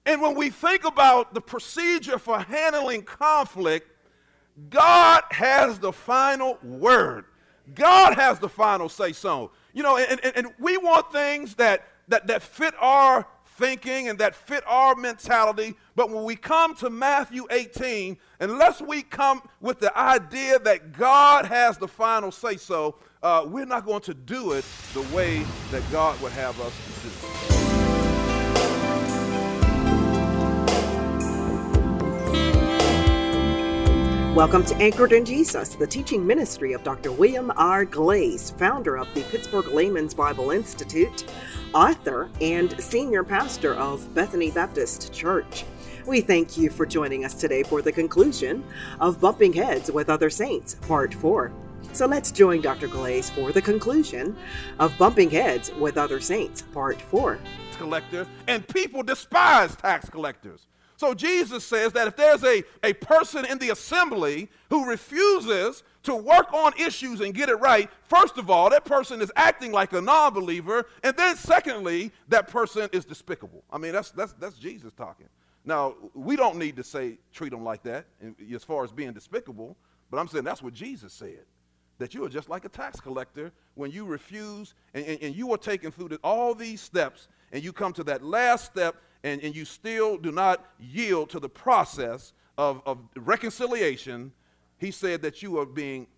And when we think about the procedure for handling conflict, God has the final word. God has the final say-so. You know, and we want things that fit our thinking and that fit our mentality. But when we come to Matthew 18, unless we come with the idea that God has the final say-so, we're not going to do it the way that God would have us to do. Welcome to Anchored in Jesus, the teaching ministry of Dr. William R. Glaze, founder of the Pittsburgh Layman's Bible Institute, author, and senior pastor of Bethany Baptist Church. We thank you for joining us today for the conclusion of Bumping Heads with Other Saints, Part 4. So let's join Dr. Glaze for the conclusion of Bumping Heads with Other Saints, Part 4. Collector, and people despise tax collectors. So Jesus says that if there's a person in the assembly who refuses to work on issues and get it right, first of all, that person is acting like a non-believer, and then secondly, that person is despicable. I mean, that's Jesus talking. Now, we don't need to say treat them like that as far as being despicable, but I'm saying that's what Jesus said, that you are just like a tax collector when you refuse and you are taken through all these steps, and you come to that last step, and you still do not yield to the process of reconciliation. He said that you were being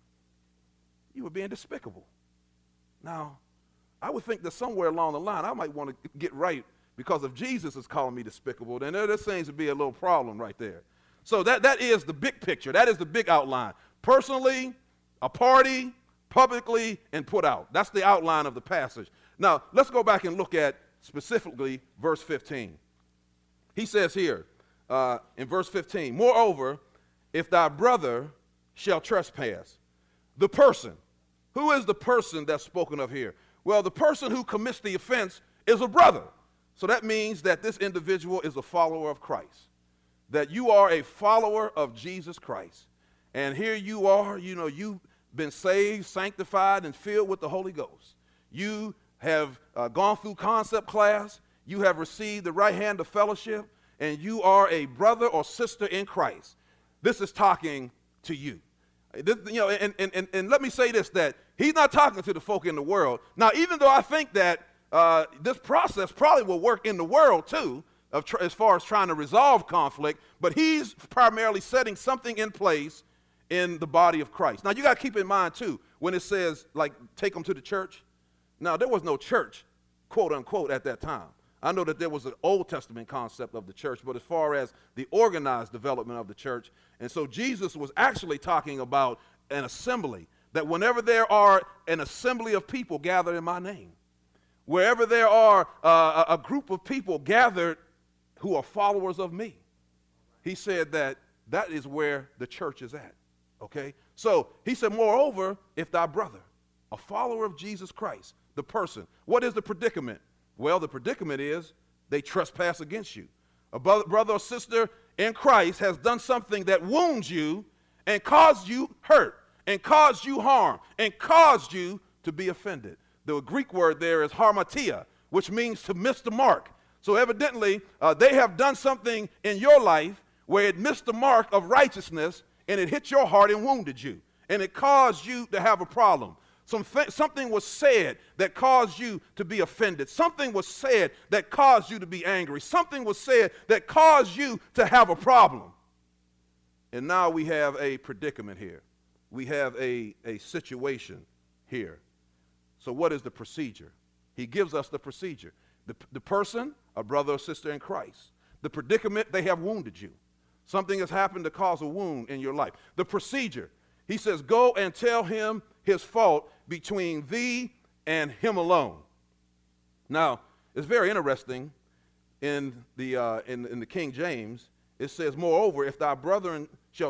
despicable. Now, I would think that somewhere along the line I might want to get right, because if Jesus is calling me despicable, then there seems to be a little problem right there. So that is the big picture. That is the big outline. Personally, a party, publicly, and put out. That's the outline of the passage. Now, let's go back and look at specifically verse 15. He says here in verse 15, moreover, if thy brother shall trespass, the person, who is the person that's spoken of here? Well, the person who commits the offense is a brother. So that means that this individual is a follower of Christ, that you are a follower of Jesus Christ. And here you are, you've been saved, sanctified, and filled with the Holy Ghost. You have gone through concept class, you have received the right hand of fellowship, and you are a brother or sister in Christ. This is talking to you. And let me say this, that he's not talking to the folk in the world. Now, even though I think that this process probably will work in the world too, as far as trying to resolve conflict, but he's primarily setting something in place in the body of Christ. Now, you got to keep in mind too, when it says, like, take them to the church. Now, there was no church, quote unquote, at that time. I know that there was an Old Testament concept of the church, but as far as the organized development of the church, and so Jesus was actually talking about an assembly, that whenever there are an assembly of people gathered in my name, wherever there are a group of people gathered who are followers of me, he said that is where the church is at, okay? So he said, moreover, if thy brother, a follower of Jesus Christ, the person, what is the predicament? Well, the predicament is they trespass against you. A brother or sister in Christ has done something that wounds you and caused you hurt and caused you harm and caused you to be offended. The Greek word there is harmatia, which means to miss the mark. So evidently, they have done something in your life where it missed the mark of righteousness, and it hit your heart and wounded you, and it caused you to have a problem. Something was said that caused you to be offended. Something was said that caused you to be angry. Something was said that caused you to have a problem. And now we have a predicament here. We have a situation here. So what is the procedure? He gives us the procedure. The person, a brother or sister in Christ. The predicament, they have wounded you. Something has happened to cause a wound in your life. The procedure, he says, go and tell him his fault between thee and him alone. Now, it's very interesting in the King James. It says, moreover, if thy brother shall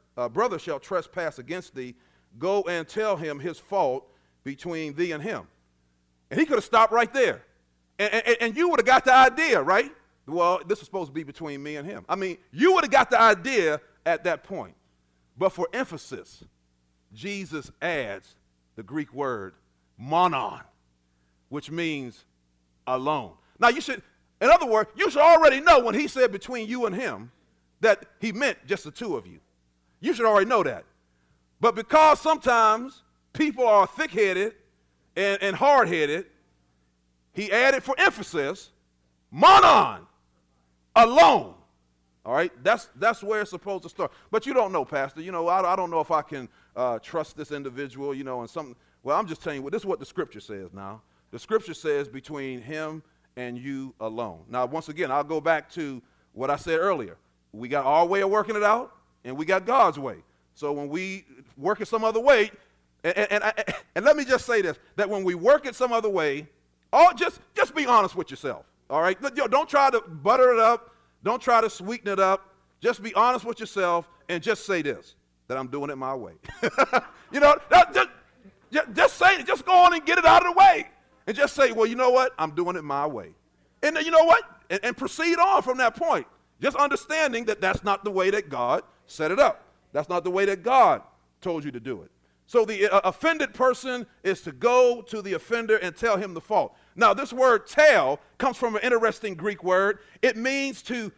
trespass against thee, go and tell him his fault between thee and him. And he could have stopped right there. And you would have got the idea, right? Well, this is supposed to be between me and him. I mean, you would have got the idea at that point. But for emphasis, Jesus adds the Greek word monon, which means alone. Now, In other words, you should already know when he said between you and him that he meant just the two of you. You should already know that. But because sometimes people are thick-headed and hard-headed, he added for emphasis, monon, alone. All right, that's where it's supposed to start. But you don't know, Pastor. You know, I don't know if I can trust this individual, you know, and something. Well, I'm just telling you, this is what the Scripture says now. The Scripture says between him and you alone. Now, once again, I'll go back to what I said earlier. We got our way of working it out, and we got God's way. So when we work it some other way, and let me just say this, that when we work it some other way, just be honest with yourself, all right? Don't try to butter it up. Don't try to sweeten it up. Just be honest with yourself and just say this, that I'm doing it my way. You know, just say it. Just go on and get it out of the way. And just say, well, you know what? I'm doing it my way. And you know what? And proceed on from that point. Just understanding that that's not the way that God set it up. That's not the way that God told you to do it. So the offended person is to go to the offender and tell him the fault. Now, this word tell comes from an interesting Greek word. It means to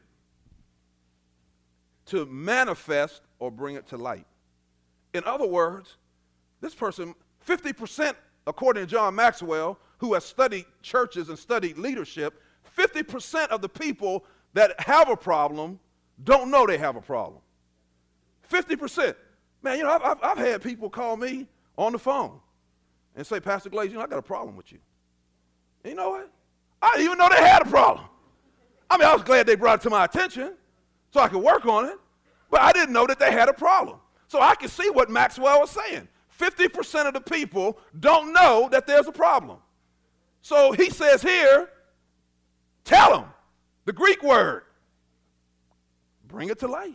manifest or bring it to light. In other words, this person, 50%, according to John Maxwell, who has studied churches and studied leadership, 50% of the people that have a problem don't know they have a problem. 50%. Man, you know, I've had people call me on the phone and say, Pastor Glaze, you know, I got a problem with you. And you know what? I didn't even know they had a problem. I mean, I was glad they brought it to my attention so I could work on it, but I didn't know that they had a problem. So I can see what Maxwell was saying. 50% of the people don't know that there's a problem. So he says here, tell them, the Greek word, bring it to light.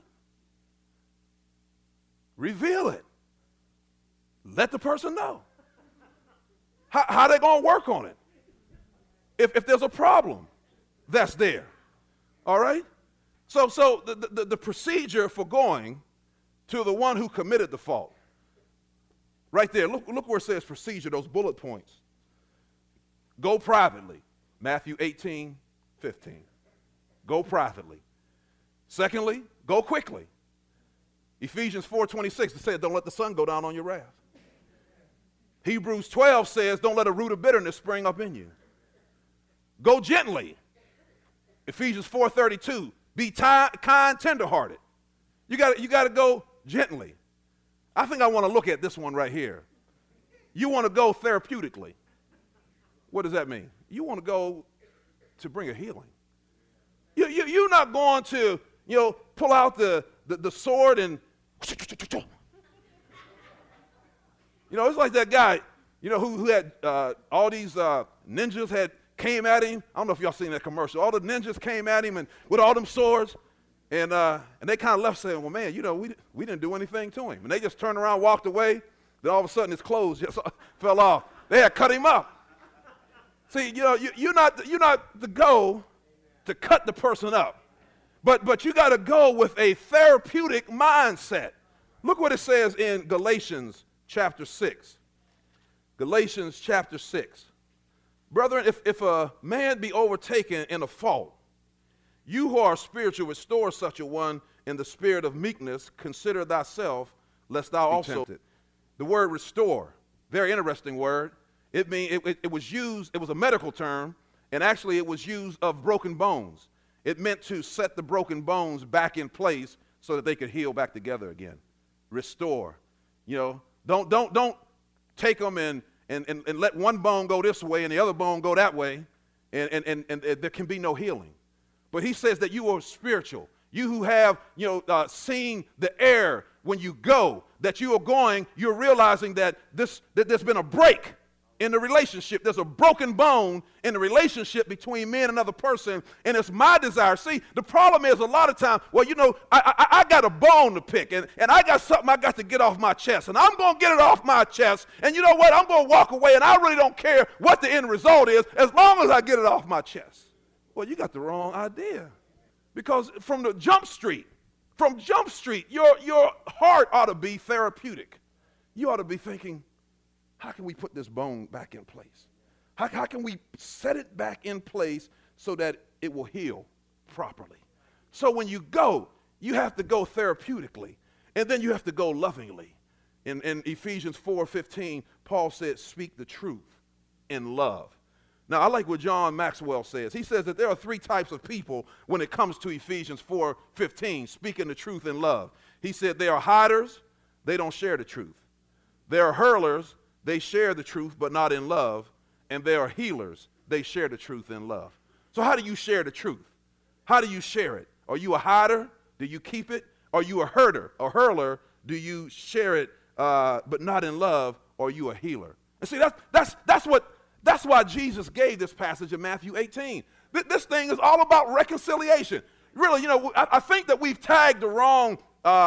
Reveal it. Let the person know. How they going to work on it? If there's a problem that's there. All right? So the procedure for going to the one who committed the fault. Right there. Look where it says procedure, those bullet points. Go privately. Matthew 18:15. Go privately. Secondly, go quickly. Ephesians 4:26, it said, don't let the sun go down on your wrath. Hebrews 12 says, don't let a root of bitterness spring up in you. Go gently. Ephesians 4:32, be kind, tenderhearted. You got to go gently. I think I want to look at this one right here. You want to go therapeutically. What does that mean? You want to go to bring a healing. You're not going to, you know, pull out the sword and, you know, it's like that guy, you know, who had all these ninjas had came at him. I don't know if y'all seen that commercial. All the ninjas came at him and with all them swords, and they kind of left saying, well, man, you know, we didn't do anything to him. And they just turned around, walked away. Then all of a sudden his clothes just fell off. They had cut him up. See, you know, you're not to go to cut the person up. But you got to go with a therapeutic mindset. Look what it says in Galatians chapter 6. Galatians chapter 6. Brethren, if a man be overtaken in a fault, you who are spiritual, restore such a one in the spirit of meekness. Consider thyself, lest thou also be tempted. The word restore, very interesting word. It means it was used, it was a medical term, and actually it was used of broken bones. It meant to set the broken bones back in place so that they could heal back together again. Restore. You know, don't take them and let one bone go this way and the other bone go that way, and there can be no healing. But he says that you are spiritual. You who have, you know, seen the air when you go, that you are going, you're realizing that there's been a break in the relationship. There's a broken bone in the relationship between me and another person, and it's my desire. See, the problem is a lot of times, well, you know, I got a bone to pick, and I got something I got to get off my chest, and I'm going to get it off my chest, and you know what? I'm going to walk away, and I really don't care what the end result is as long as I get it off my chest. Well, you got the wrong idea, because from Jump Street, your heart ought to be therapeutic. You ought to be thinking, how can we put this bone back in place? How can we set it back in place so that it will heal properly. So when you go, you have to go therapeutically, and then you have to go lovingly. In Ephesians 4:15, Paul said, speak the truth in love. Now, I like what John Maxwell says. He says that there are three types of people when it comes to Ephesians 4:15, speaking the truth in love. He said they are hiders, they don't share the truth. They are hurlers, they share the truth but not in love. And they are healers, they share the truth in love. So how do you share the truth? How do you share it? Are you a hider? Do you keep it? Are you a hurler? Do you share it but not in love? Or are you a healer? And see, that's why Jesus gave this passage in Matthew 18. This thing is all about reconciliation. Really, you know, I think that we've tagged the wrong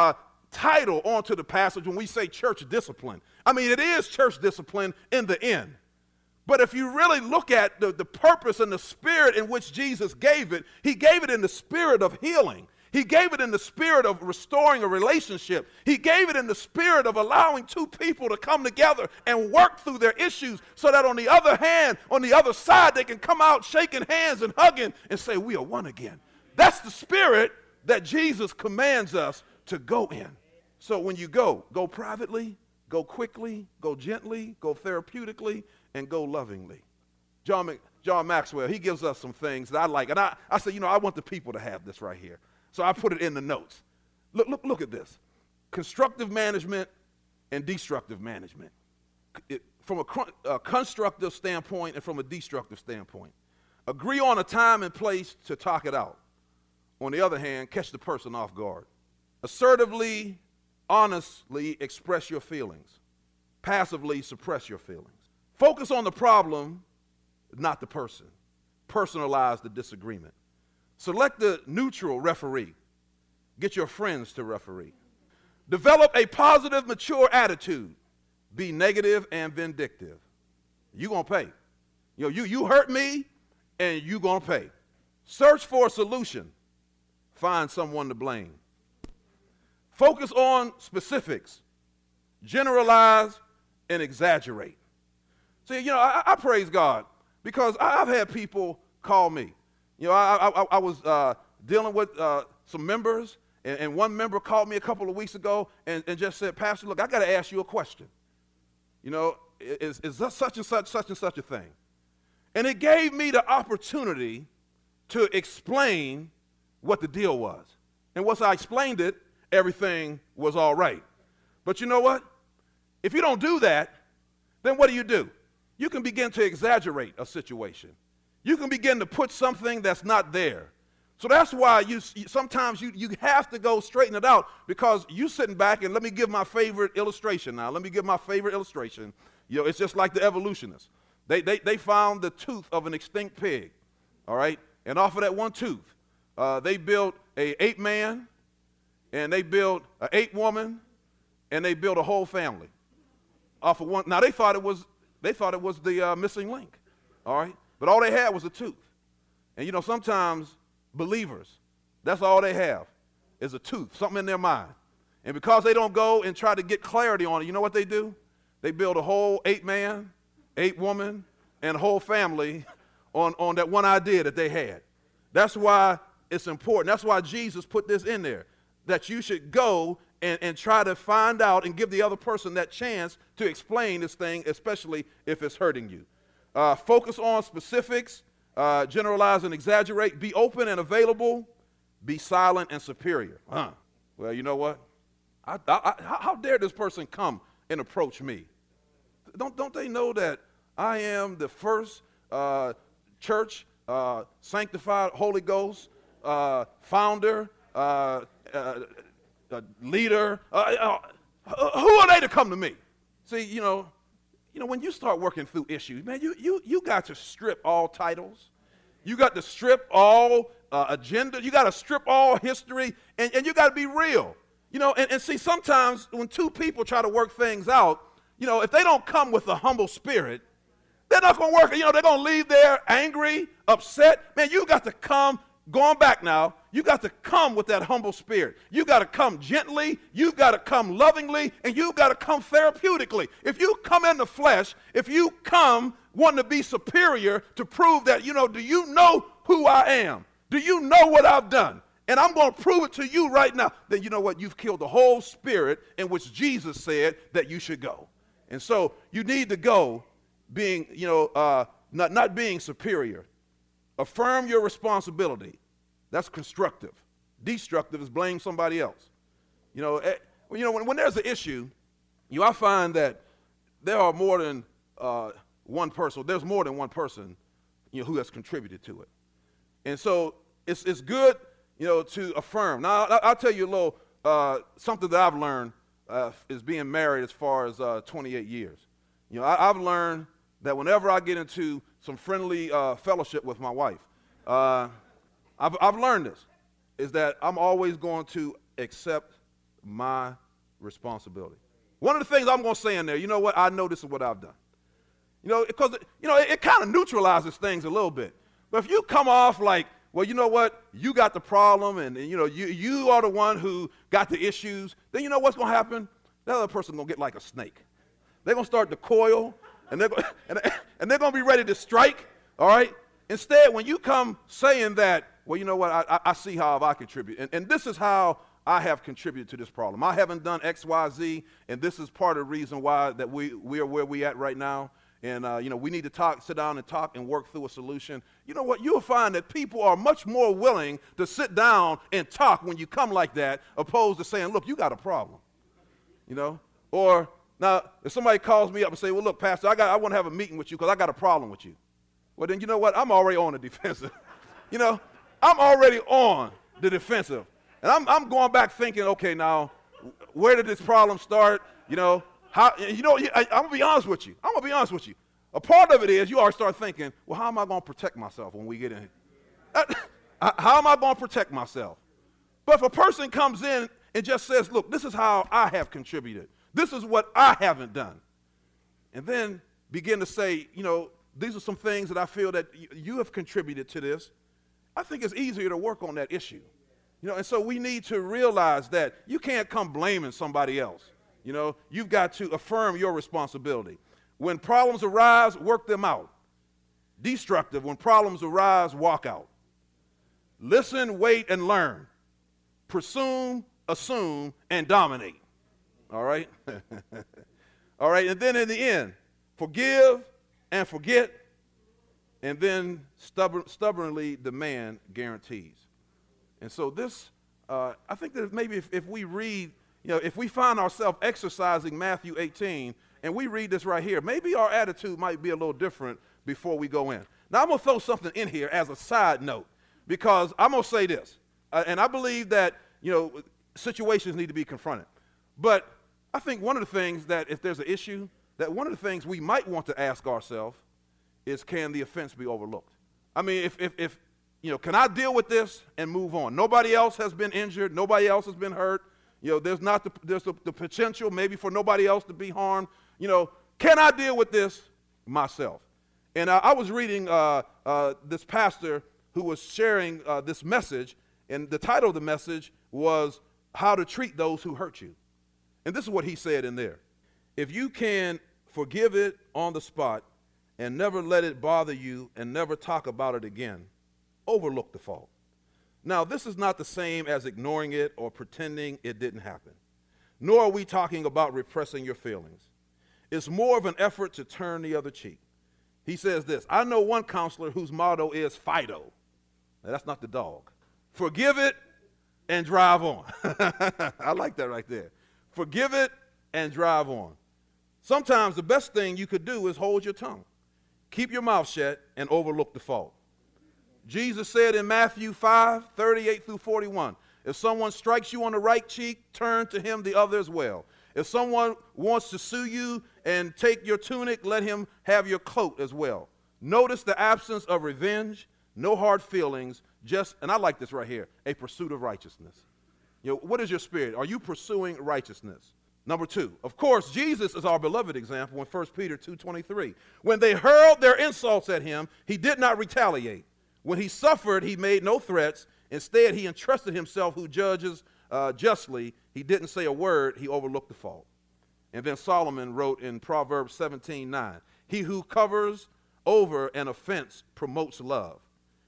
title onto the passage when we say church discipline. I mean, it is church discipline in the end. But if you really look at the purpose and the spirit in which Jesus gave it, he gave it in the spirit of healing. He gave it in the spirit of restoring a relationship. He gave it in the spirit of allowing two people to come together and work through their issues so that on the other hand, on the other side, they can come out shaking hands and hugging and say, we are one again. That's the spirit that Jesus commands us to go in. So when you go privately, go quickly, go gently, go therapeutically, and go lovingly. John Maxwell, he gives us some things that I like. And I said, you know, I want the people to have this right here. So I put it in the notes. Look at this. Constructive management and destructive management. From a constructive standpoint and from a destructive standpoint. Agree on a time and place to talk it out. On the other hand, catch the person off guard. Assertively, honestly express your feelings. Passively suppress your feelings. Focus on the problem, not the person. Personalize the disagreement. Select the neutral referee. Get your friends to referee. Develop a positive, mature attitude. Be negative and vindictive. You're going to pay. You know, you hurt me, and you're going to pay. Search for a solution. Find someone to blame. Focus on specifics. Generalize and exaggerate. See, you know, I praise God because I've had people call me. You know, I was dealing with some members, and one member called me a couple of weeks ago and just said, Pastor, look, I got to ask you a question. You know, is such and such a thing? And it gave me the opportunity to explain what the deal was. And once I explained it, everything was all right. But you know what? If you don't do that, then what do? You can begin to exaggerate a situation. You can begin to put something that's not there. So that's why sometimes you have to go straighten it out, because you sitting back, and let me give my favorite illustration now. Let me give my favorite illustration. You know, it's just like the evolutionists. They found the tooth of an extinct pig, all right? And off of that one tooth, they built an 8-man, and they built an 8-woman, and they built a whole family off of one. Now they thought it was the missing link, all right? But all they had was a tooth. And you know, sometimes believers, that's all they have is a tooth, something in their mind. And because they don't go and try to get clarity on it, you know what they do? They build a whole 8-man, 8-woman, and a whole family on that one idea that they had. That's why it's important. That's why Jesus put this in there, that you should go and try to find out and give the other person that chance to explain this thing, especially if it's hurting you. Focus on specifics, generalize and exaggerate, be open and available, be silent and superior. Well, you know what? How dare this person come and approach me? Don't they know that I am the first church sanctified Holy Ghost founder, leader? Who are they to come to me? See, you know, when you start working through issues, man, you got to strip all titles. You got to strip all agenda. You got to strip all history, and you got to be real. You know, and see, sometimes when two people try to work things out, you know, if they don't come with a humble spirit, they're not going to work. You know, they're going to leave there angry, upset. Man, you got to come, going back now, you got to come with that humble spirit. You got to come gently, you got to come lovingly, and you got to come therapeutically. If you come in the flesh, if you come wanting to be superior to prove that, you know, do you know who I am? Do you know what I've done? And I'm going to prove it to you right now. Then you know what? You've killed the whole spirit in which Jesus said that you should go. And so you need to go being, not being superior. Affirm your responsibility. That's constructive. Destructive is blame somebody else. When there's an issue, I find that there are more than one person. There's more than one person, who has contributed to it. And so it's good, to affirm. Now, I'll tell you a little something that I've learned is being married as far as 28 years. I've learned that whenever I get into some friendly fellowship with my wife, I've learned this, is that I'm always going to accept my responsibility. One of the things I'm going to say in there, you know what, I know this is what I've done. Because, it kind of neutralizes things a little bit. But if you come off like, well, you know what, you got the problem and you are the one who got the issues, then you know what's going to happen? That other person's going to get like a snake. They're going to start to coil, and they're going to be ready to strike, all right? Instead, when you come saying that, well, you know what, I see how I contribute. And this is how I have contributed to this problem. I haven't done X, Y, Z, and this is part of the reason why that we are where we at right now. And, we need to sit down and talk and work through a solution. You know what? You'll find that people are much more willing to sit down and talk when you come like that, opposed to saying, look, you got a problem. Or now, if somebody calls me up and say, well, look, Pastor, I want to have a meeting with you because I got a problem with you. Well, then you know what? I'm already on the defensive. I'm already on the defensive. And I'm going back thinking, okay, now, where did this problem start? I'm going to be honest with you. A part of it is you already start thinking, well, how am I going to protect myself when we get in here? How am I going to protect myself? But if a person comes in and just says, look, this is how I have contributed. This is what I haven't done. And then begin to say, these are some things that I feel that you have contributed to this. I think it's easier to work on that issue. And so we need to realize that you can't come blaming somebody else. You've got to affirm your responsibility. When problems arise, work them out. Destructive, when problems arise, walk out. Listen, wait, and learn. Presume, assume, and dominate. All right? All right, and then in the end, forgive and forget, and then stubbornly demand guarantees. And so this, I think that maybe if we read, if we find ourselves exercising Matthew 18, and we read this right here, maybe our attitude might be a little different before we go in. Now, I'm going to throw something in here as a side note, because I'm going to say this, and I believe that, situations need to be confronted. But I think one of the things that if there's an issue, that one of the things we might want to ask ourselves is, can the offense be overlooked? I mean, if can I deal with this and move on? Nobody else has been injured. Nobody else has been hurt. There's the potential maybe for nobody else to be harmed. Can I deal with this myself? And I was reading this pastor who was sharing this message, and the title of the message was How to Treat Those Who Hurt You. And this is what he said in there. If you can forgive it on the spot and never let it bother you and never talk about it again, overlook the fault. Now, this is not the same as ignoring it or pretending it didn't happen, nor are we talking about repressing your feelings. It's more of an effort to turn the other cheek. He says this, I know one counselor whose motto is Fido. Now, that's not the dog. Forgive it and drive on. I like that right there. Forgive it and drive on. Sometimes the best thing you could do is hold your tongue. Keep your mouth shut and overlook the fault. Jesus said in Matthew 5:38 through 41, if someone strikes you on the right cheek, turn to him the other as well. If someone wants to sue you and take your tunic, let him have your coat as well. Notice the absence of revenge, no hard feelings, just, and I like this right here, a pursuit of righteousness. What is your spirit? Are you pursuing righteousness? Number 2, of course, Jesus is our beloved example in 1 Peter 2:23. When they hurled their insults at him, he did not retaliate. When he suffered, he made no threats. Instead, he entrusted himself who judges justly. He didn't say a word. He overlooked the fault. And then Solomon wrote in Proverbs 17:9, he who covers over an offense promotes love.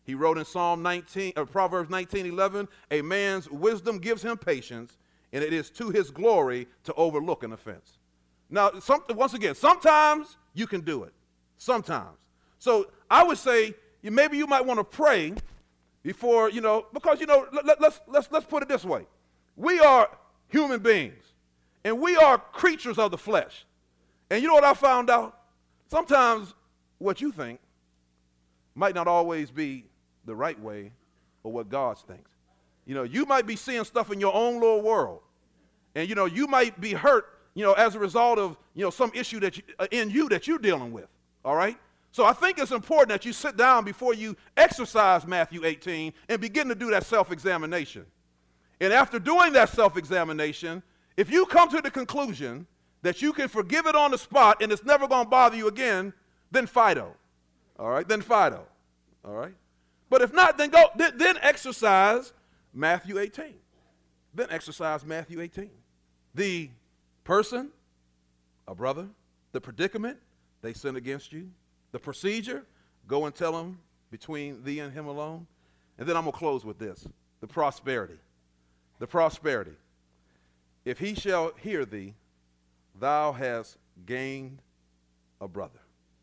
He wrote in Proverbs 19:11, a man's wisdom gives him patience, and it is to his glory to overlook an offense. Now, once again, sometimes you can do it. Sometimes. So I would say maybe you might want to pray before, because, let's put it this way. We are human beings, and we are creatures of the flesh. And you know what I found out? Sometimes what you think might not always be the right way or what God thinks. You might be seeing stuff in your own little world, and, you might be hurt, as a result of, some issue that you're dealing with, all right? So I think it's important that you sit down before you exercise Matthew 18 and begin to do that self-examination. And after doing that self-examination, if you come to the conclusion that you can forgive it on the spot and it's never going to bother you again, then fido. All right? Then fido. All right? But if not, then then exercise Matthew 18. Then exercise Matthew 18. The person, a brother, the predicament, they sin against you. The procedure, go and tell him between thee and him alone. And then I'm going to close with this, the prosperity. The prosperity. If he shall hear thee, thou hast gained a brother.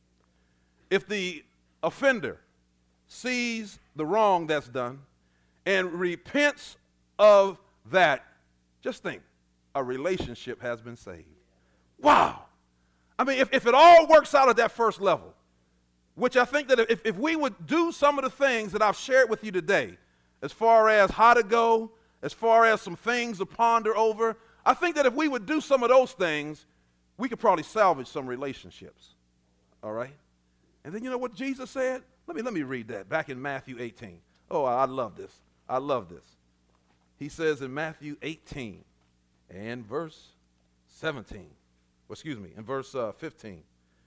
If the offender sees the wrong that's done and repents of that, just think, a relationship has been saved. Wow. I mean, if it all works out at that first level, which I think that if we would do some of the things that I've shared with you today, as far as how to go, as far as some things to ponder over, I think that if we would do some of those things, we could probably salvage some relationships. All right? And then you know what Jesus said? Let me read that back in Matthew 18. Oh, I love this. I love this. He says in Matthew 18 and verse 17, in verse 15,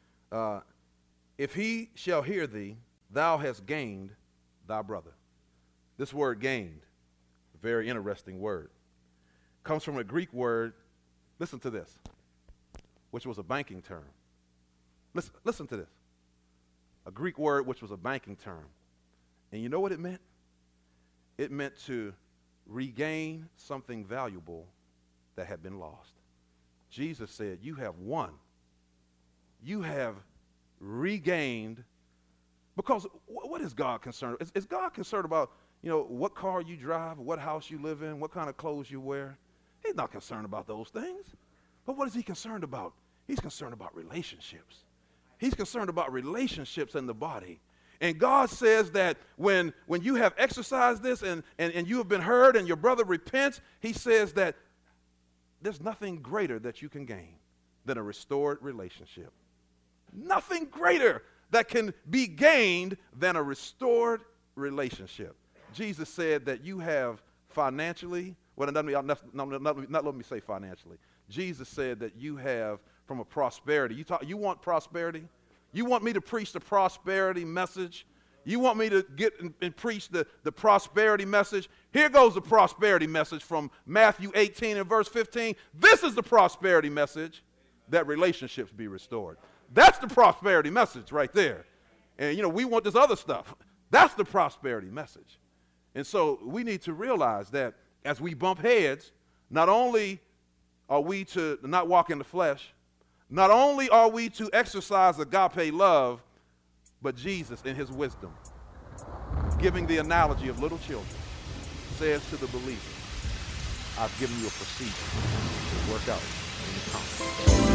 if he shall hear thee, thou hast gained thy brother. This word gained, a very interesting word, comes from a Greek word, listen to this, which was a banking term. Listen to this. A Greek word which was a banking term. And you know what it meant? It meant to regain something valuable that had been lost. Jesus said, you have won. You have regained, because what is God concerned? Is God concerned about, what car you drive, what house you live in, what kind of clothes you wear? He's not concerned about those things. But what is he concerned about? He's concerned about relationships. He's concerned about relationships in the body. And God says that when you have exercised this and you have been heard and your brother repents, he says that there's nothing greater that you can gain than a restored relationship. Nothing greater that can be gained than a restored relationship. Jesus said that you have financially, not let me say financially. Jesus said that you have from a prosperity. You want prosperity? You want me to preach the prosperity message? You want me to get and preach the prosperity message? Here goes the prosperity message from Matthew 18 and verse 15. This is the prosperity message, that relationships be restored. That's the prosperity message right there. And, we want this other stuff. That's the prosperity message. And so we need to realize that as we bump heads, not only are we to not walk in the flesh, not only are we to exercise agape love, but Jesus in his wisdom, giving the analogy of little children, says to the believer, I've given you a procedure to work out in the conflict.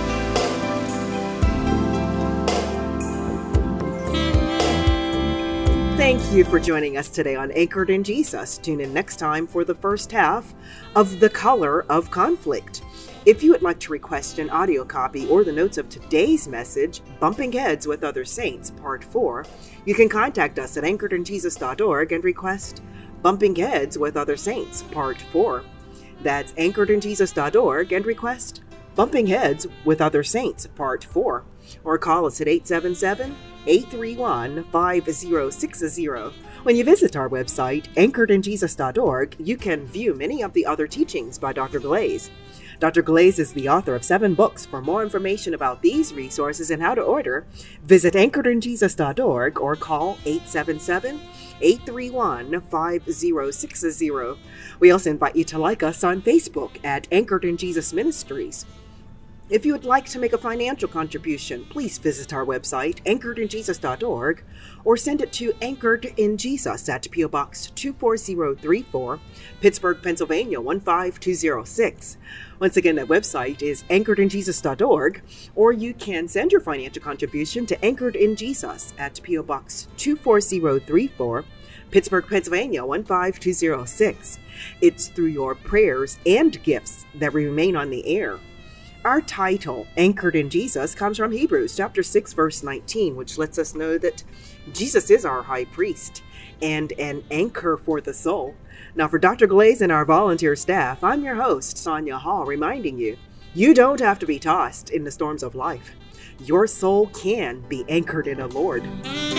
Thank you for joining us today on Anchored in Jesus. Tune in next time for the first half of The Color of Conflict. If you would like to request an audio copy or the notes of today's message, Bumping Heads with Other Saints, Part 4, you can contact us at anchoredinjesus.org and request Bumping Heads with Other Saints, Part 4. That's anchoredinjesus.org and request Bumping Heads with Other Saints, Part 4. Or call us at 877-831-5060. When you visit our website, anchoredinjesus.org, you can view many of the other teachings by Dr. Glaze. Dr. Glaze is the author of 7 books. For more information about these resources and how to order, visit anchoredinjesus.org or call 877-831-5060. We also invite you to like us on Facebook at Anchored in Jesus Ministries. If you would like to make a financial contribution, please visit our website, anchoredinjesus.org, or send it to Anchored in Jesus at P.O. Box 24034, Pittsburgh, Pennsylvania 15206. Once again, that website is anchoredinjesus.org, or you can send your financial contribution to Anchored in Jesus at P.O. Box 24034, Pittsburgh, Pennsylvania 15206. It's through your prayers and gifts that remain on the air. Our title, Anchored in Jesus, comes from Hebrews chapter 6, verse 19, which lets us know that Jesus is our high priest and an anchor for the soul. Now, for Dr. Glaze and our volunteer staff, I'm your host, Sonia Hall, reminding you, you don't have to be tossed in the storms of life. Your soul can be anchored in the Lord.